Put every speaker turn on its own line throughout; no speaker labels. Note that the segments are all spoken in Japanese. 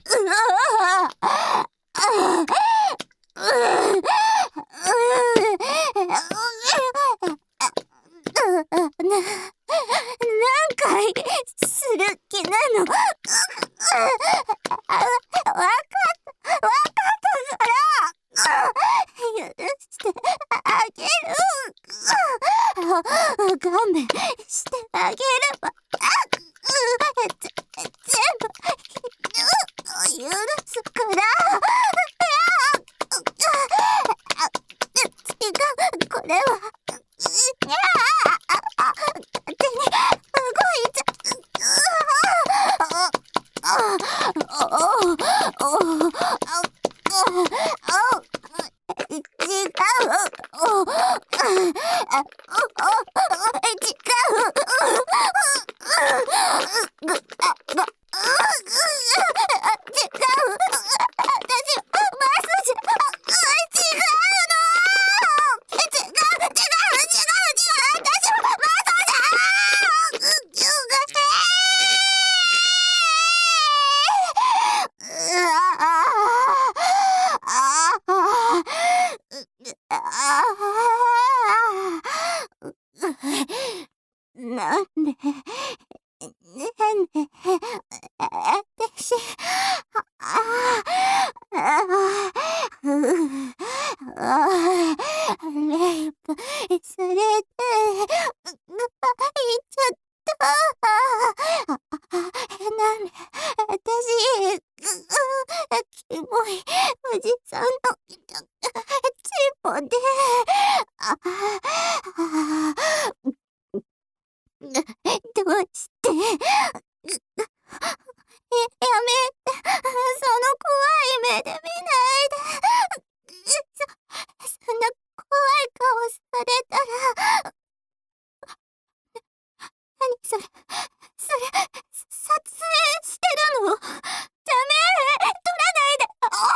何回する気なの？許してあげる。勘弁してあげるわ。全部許すから。違う、これは勝手に動いちなんで私レイプされて言っちゃった。なんで私キモいおじさんのチンポでどうしてやめて、その怖い目で見ないで。そんな怖い顔されたら。何それ撮影してるの？ダメ、撮らないで。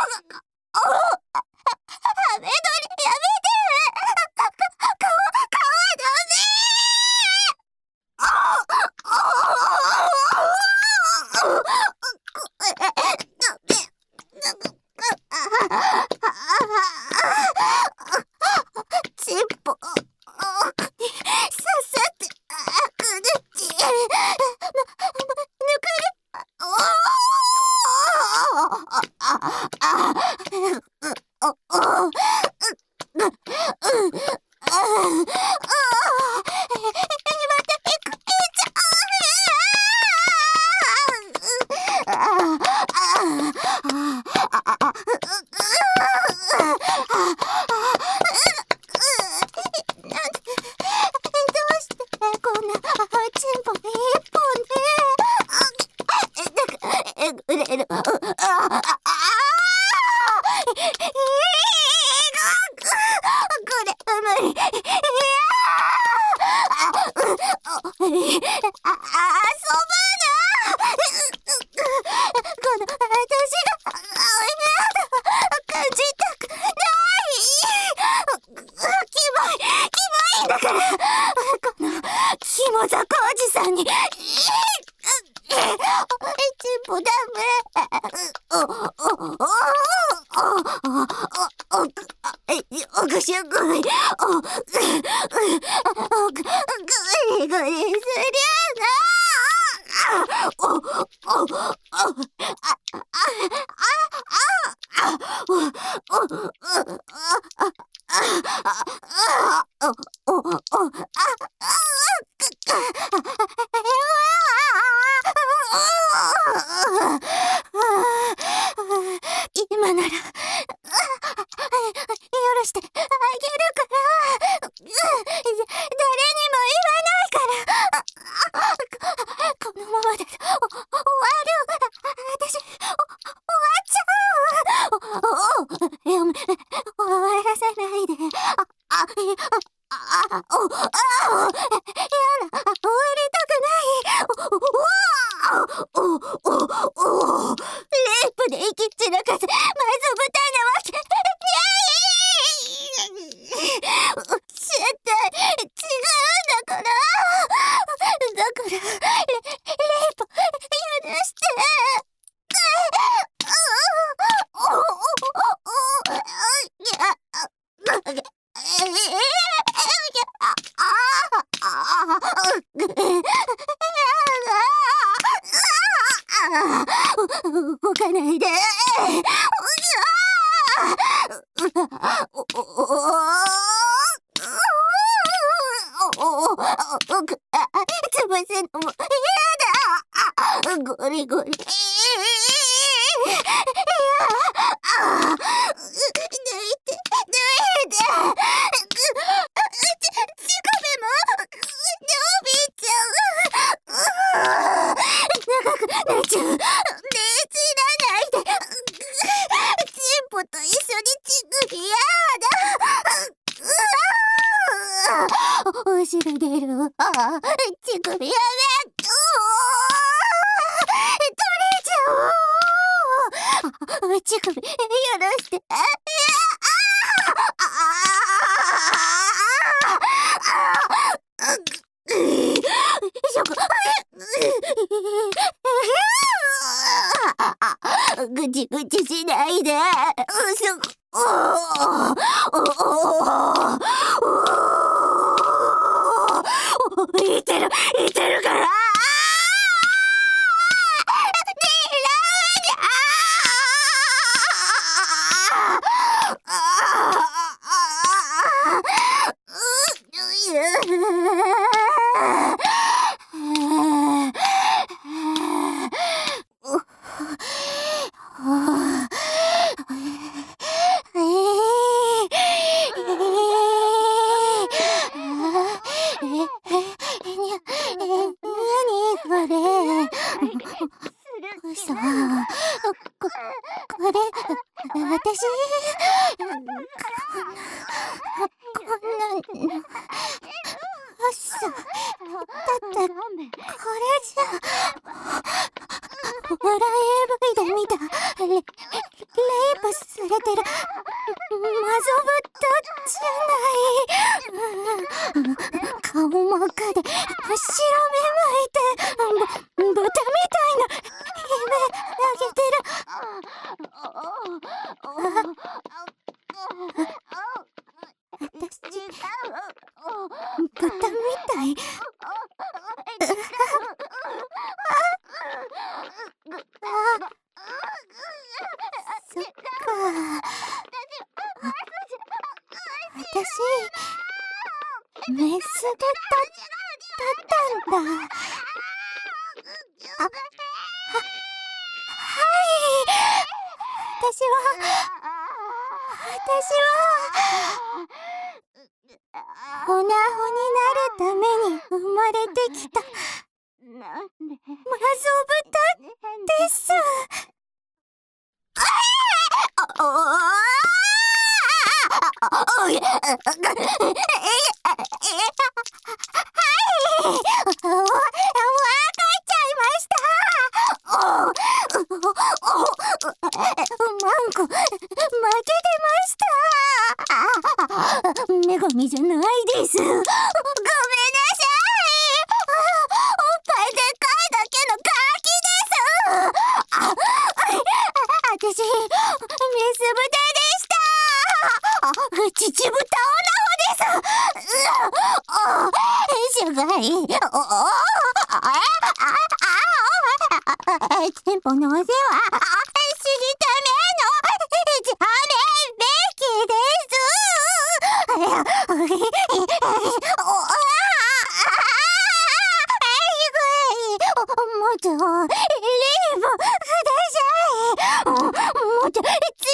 ハメ撮りやめて。顔はダメ。チンポに刺さってくるち。抜くキモザコおじさんにチンポダメ。おぐしゃぐい。ぐりぐりすりゃ今なら許してあげるから。誰にも言わないから。このままで終わる。私動かないで。潰すのも嫌だ。ゴリゴリ。お汁出る。乳首やめ。取れちゃおう。乳首許して。ぐちぐちしないで。いてるから。嘘。これ、私、こんな、嘘。だって、これじゃ、ホラー AV で見た、レイプされてる、マゾブタじゃない。顔真っ赤で、白目向いて、豚みたいな夢あげてる。私、豚みたい。そっか。私、メス豚だったんだ。はい。私は、オナホになるために生まれてきた、マゾブタです。女神じゃないです。ごめんなさい。おっぱいでかいだけのガキです。私、メス豚でした。乳豚オナホです。主外。先方のお世話、するためのじゃめべきです。もっと、リーブください。もっと強く。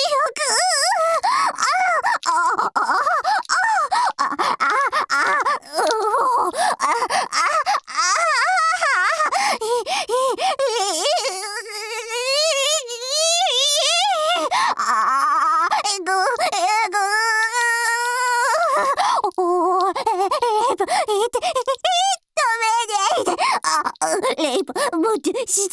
レイプ、もっとして。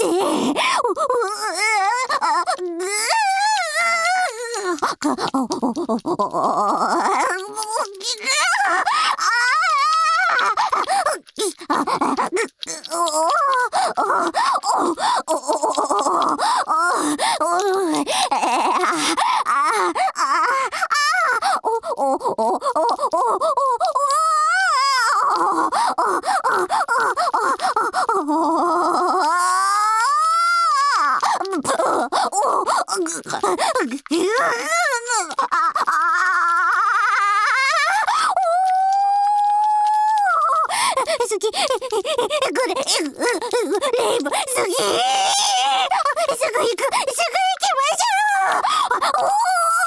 好き。これ、レイブ、好き。すぐ行く、すぐ行きましょう。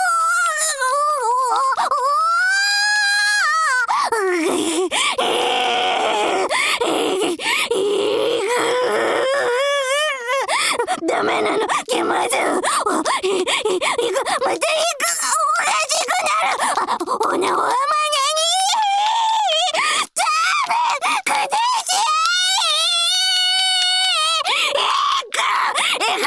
ダメなの、気まずい。行く、また行く、おかしくなる。おなわまねに。ダメ、くだし行く、行く、行く、行く、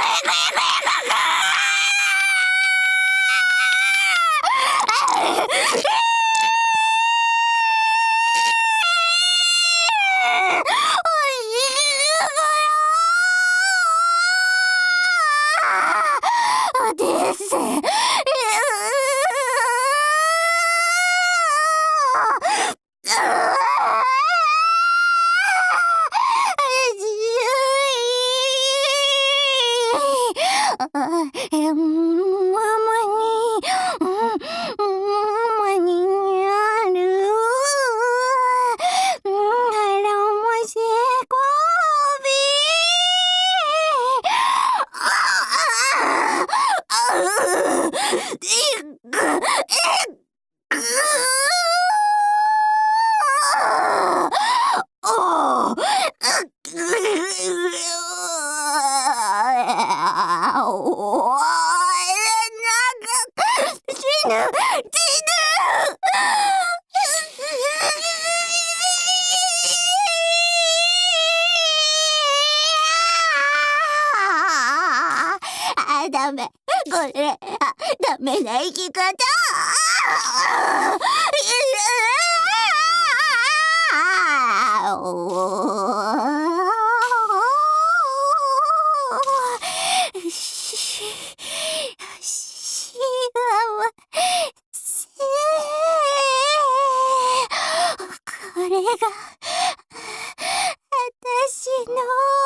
行く。です。ダメ。これ、ダメな生き方。これが私の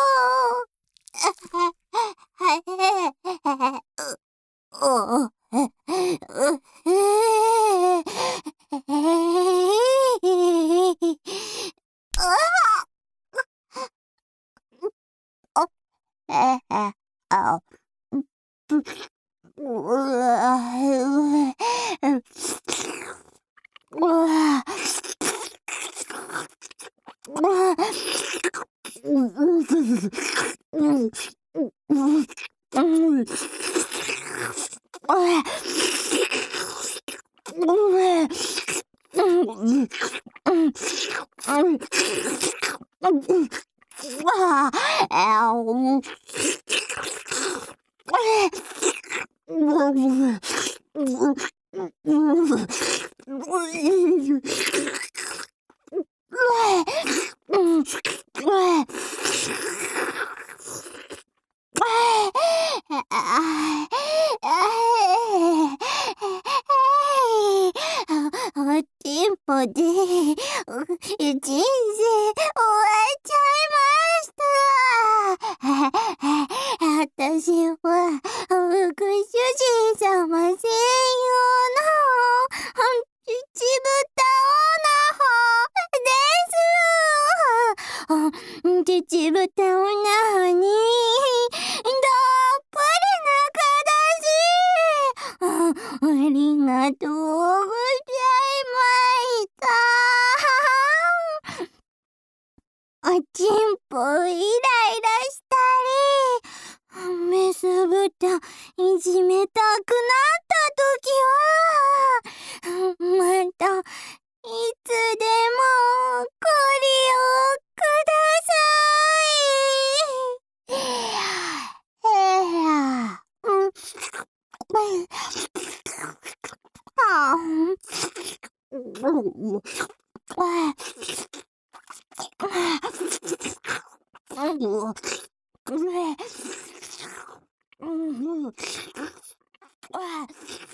テンポで人生終わっちゃいました。私はご主人様専用のちぶたおの方です。ちぶたおなにどっぷりな形。ありがとうございました。おちんぽイライラしたり、メス豚いじめたくなったときは、またいつでもご利用ください。